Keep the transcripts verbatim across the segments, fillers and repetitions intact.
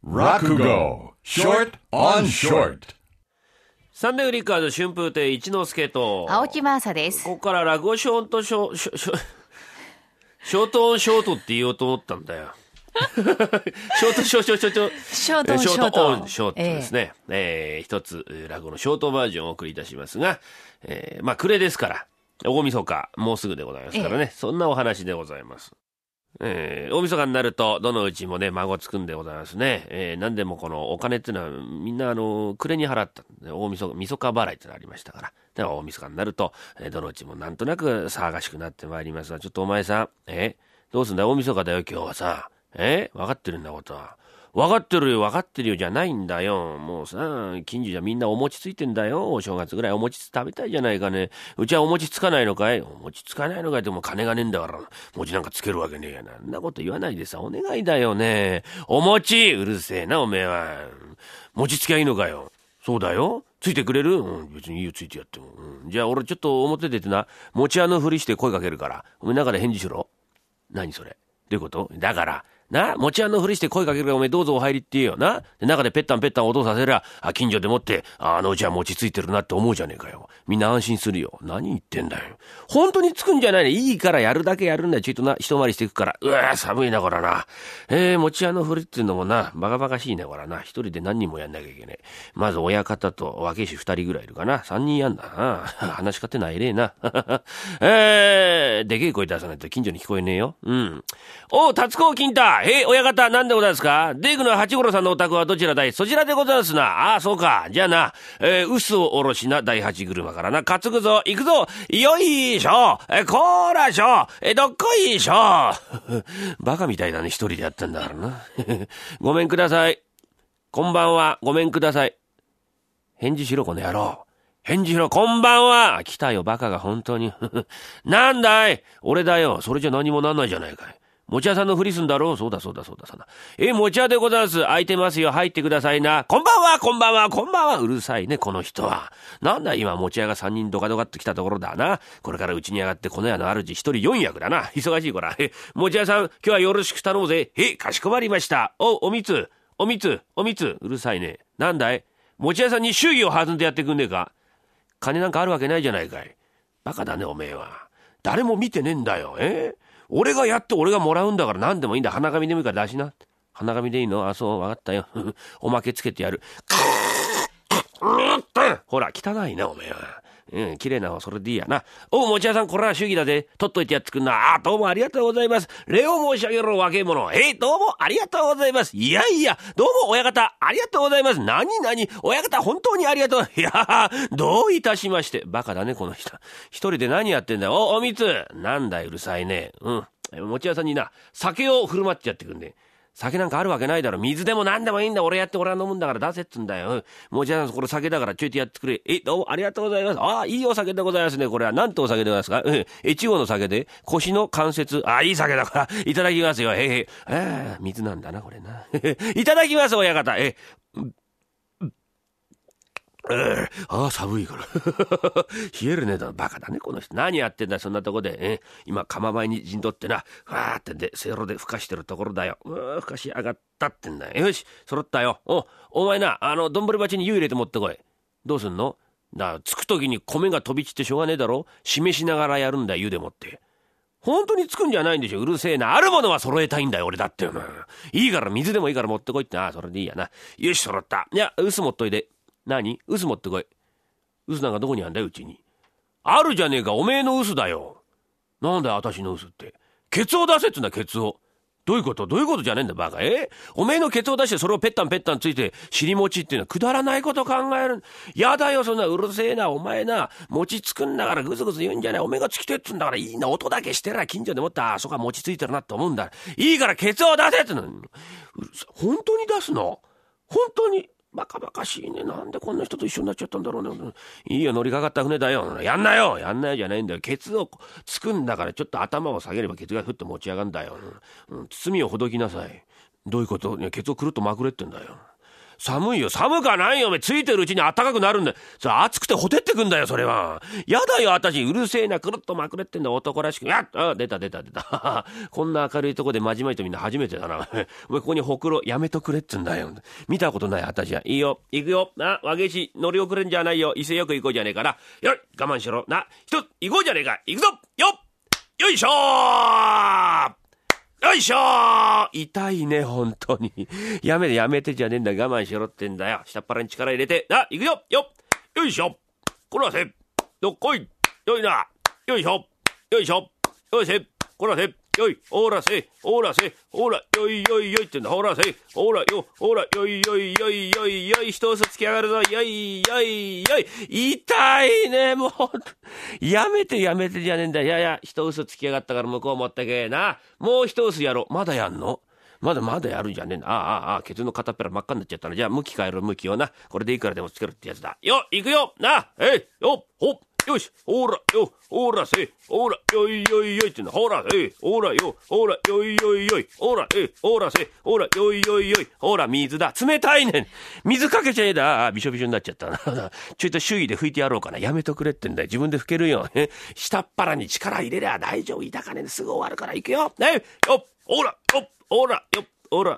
Rakugo Short on Short。 サンデーリッカーズ春風亭一之輔と青木真麻です。 ここから落語ショートショーショショショートオンショートって言おうと思ったんだよ。ショートショーショーショートショートオンショートオンシショートですね。えーえー、一つ落語のショートバージョンをお送りいたしますが、えー、まあ暮れですから大晦日もうすぐでございますからね、えー、そんなお話でございます。えー、大晦日になるとどのうちもね孫つくんでございますね。えー、何でもこのお金っていうのはみんなあの暮れに払った大晦日晦日払いってのがありましたから、で大晦日になると、えー、どのうちもなんとなく騒がしくなってまいりますが、ちょっとお前さん、えー、どうすんだ大晦日だよ今日はさ、えー、分かってるんだことは。分かってるよ分かってるよじゃないんだよ。もうさ近所じゃみんなお餅ついてんだよ。お正月ぐらいお餅食べたいじゃないかね。うちはお餅つかないのかい。お餅つかないのかいってもう金がねえんだから餅なんかつけるわけねえやな。そんなこと言わないでさお願いだよね。お餅うるせえなおめえは。餅つきゃいいのかよ。そうだよついてくれる、うん、別にいいよついてやっても、うん、じゃあ俺ちょっと表出てな餅屋のふりして声かけるからお前中で返事しろ。何それどういうこと。だからな、持ち屋のふりして声かけるからおめえどうぞお入りって言えよな。で中でペッタンペッタン音させりゃあ近所でもってあのうちは餅ついてるなって思うじゃねえかよ。みんな安心するよ。何言ってんだよ。本当につくんじゃないね。いいからやるだけやるんだよ。ちょいとな一回りしていくから。うわー寒いなこらな。えー、持ち屋のふりっていうのもなバカバカしいねこらな。一人で何人もやんなきゃいけねえ。まず親方と若いし二人ぐらいいるかな。三人やんだな。話し方ないれえな。えー、でけえ声出さないと近所に聞こえねえよ。うん。おう達公金太。えー、親方何でございますか。デイクの八五郎さんのお宅はどちらだい。そちらでございますな。ああそうか。じゃあな、えー、臼をおろしな第八車からな担ぐぞ行くぞ。よいしょえー、こーらしょえー、どっこいしょバカみたいだね一人でやったんだからな。ごめんください。こんばんはごめんください。返事しろこの野郎。返事しろ。こんばんは。来たよバカが本当に。なんだい。俺だよ。それじゃ何もなんないじゃないかい。餅屋さんのふりすんだろう。そうだそうだそうだそうだ。え、餅屋でございます。空いてますよ。入ってくださいな。こんばんはこんばんはこんばんは。うるさいねこの人は。なんだ今餅屋がさんにんドカドカっと来たところだな。これからうちに上がってこの屋の主一人よん役だな。忙しいこら。え、餅屋さん今日はよろしく頼むぜ。え、かしこまりました。お、おみつおみつおみつ。うるさいね。なんだい餅屋さんに祝儀を弾んでやってくんねえか。金なんかあるわけないじゃないかい。バカだねおめえは。誰も見てねえんだよ。え俺がやって俺がもらうんだから何でもいいんだ。鼻紙でもいいから出しな。鼻紙でいいの。あそう分かったよ。おまけつけてやる。ほら汚いなおめえは。うん、綺麗な方それでいいやな。おう持屋さんこれは祝儀だぜ。取っといてやってくんな。あどうもありがとうございます。礼を申し上げろ若い者。えー、どうもありがとうございます。いやいやどうも親方ありがとうございます。何何親方本当にありがとう。いやどういたしまして。バカだねこの人。一人で何やってんだよ。おおみつなんだいうるさいね。うん持屋さんにな酒を振る舞ってやってくんで。酒なんかあるわけないだろ。水でも何でもいいんだ。俺やって俺は飲むんだから出せっつんだよ。もうじゃあこれ酒だからちょいとやってくれ。えどうもありがとうございます。ああいいお酒でございますね。これはなんとお酒でございますか。え越後の酒で腰の関節。ああいい酒だからいただきますよ。へへああ水なんだなこれな。いただきます親方。えああ寒いから冷えるねだ。バカだねこの人。何やってんだそんなとこで。え今釜前に陣取ってなふわーってんでせいろでふかしてるところだよ。うわふかし上がったってんだよ。よし揃ったよ。おお前なあのどんぶり鉢に湯入れて持ってこい。どうすんのだ。つく時に米が飛び散ってしょうがねえだろ。示しながらやるんだよ湯でもって。本当につくんじゃないんでしょ。うるせえな。あるものは揃えたいんだよ俺だってよな。いいから水でもいいから持ってこいって。ああそれでいいやな。よし揃った。いや臼持っといで。何臼持ってこい。臼なんかどこにあんだようちに。あるじゃねえかおめえの臼だよ。なんだよ私の臼って。ケツを出せっつうんだケツを。どういうことどういうことじゃねえんだバカ。えおめえのケツを出してそれをペッタンペッタンついて尻餅っていうのはくだらないこと考える。やだよそんなうるせえな。お前な餅つくんだからぐずぐず言うんじゃない。おめえがつきてっつんだからいいな。音だけしてら近所でもったあそこは餅ついてるなって思うんだ。いいからケツを出せっつうの。本当に出すの本当に。バカバカしいね。なんでこんな人と一緒になっちゃったんだろうね。いいよ乗りかかった船だよ。やんなよやんなよじゃないんだよ。ケツをつくんだからちょっと頭を下げればケツがふっと持ち上がるんだよ、うん、包みをほどきなさい。どういうこと。いやケツをくるっとまくれってんだよ。 寒いよ。寒かないよ。おめえついてるうちに暖かくなるんだよ。それ暑くてほてってくんだよ、それは。やだよ、私。うるせえな、くるっとまくれってんだ、男らしく。やっあ、出た出た出た。こんな明るいとこでまじまいとみんな初めてだな。お前ここにほくろやめとくれっつんだよ。見たことない、私は。いいよ、行くよ。な、和芸師、乗り遅れんじゃないよ。威勢よく行こうじゃねえかな。よい、我慢しろ。な、一つ、行こうじゃねえか。行くぞよっよいしょーよいしょー痛いね、本当に。やめてやめてじゃねえんだ。我慢しろってんだよ。下っ腹に力入れて。な、行くよよっよいしょこらせどっこいよいなよいしょよいしょよいせこらせよいおらせおらせおらよいよいよいってんだ。ほらせおらよおらよいよいよいよいよい一つつき上がるぞよいよいよい痛いねもうやめてやめてじゃねえんだ。いやいや一薄つき上がったから向こう持ってけな。もう一薄やろう。まだやんのまだまだやるんじゃねえんだ。ああああケツの片っぺら真っ赤になっちゃったな。じゃあ向き変えろ向きをな。これでいくらでもつけるってやつだよ。行くよなえいよほっよしほらよほらせほらよいよいよいってんだ。ほらえほらよほらよいよいよいほらえほらせほらよいよいよいほら水だ冷たいねん水かけちゃえだ。びしょびしょになっちゃったな。ちょいと周囲で拭いてやろうかな。やめとくれってんだよ。自分で拭けるよ。下っ腹に力入れりゃ大丈夫。痛かねえすぐ終わるから行くよ。ねよっほらよっほらよっほら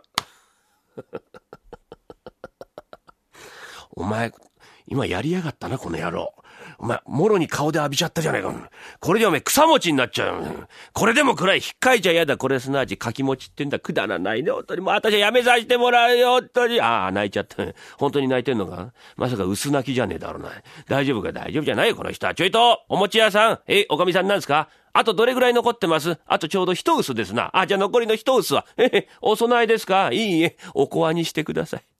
お前今やりやがったなこの野郎。お前もろに顔で浴びちゃったじゃないか。これでお前草餅になっちゃう。これでもくらい引っかいちゃやだ。これすなわちかき餅ってんだ。くだらないね本当に。もう私はやめさせてもらうよ本当に。ああ泣いちゃった。本当に泣いてんのか。まさか薄泣きじゃねえだろうな。大丈夫か大丈夫じゃないよこの人は。ちょいとお餅屋さんえおかみさんなんですか。あとどれぐらい残ってます。あとちょうど一薄ですな。あじゃあ残りの一薄はえお供えですか。いいえおこわにしてください。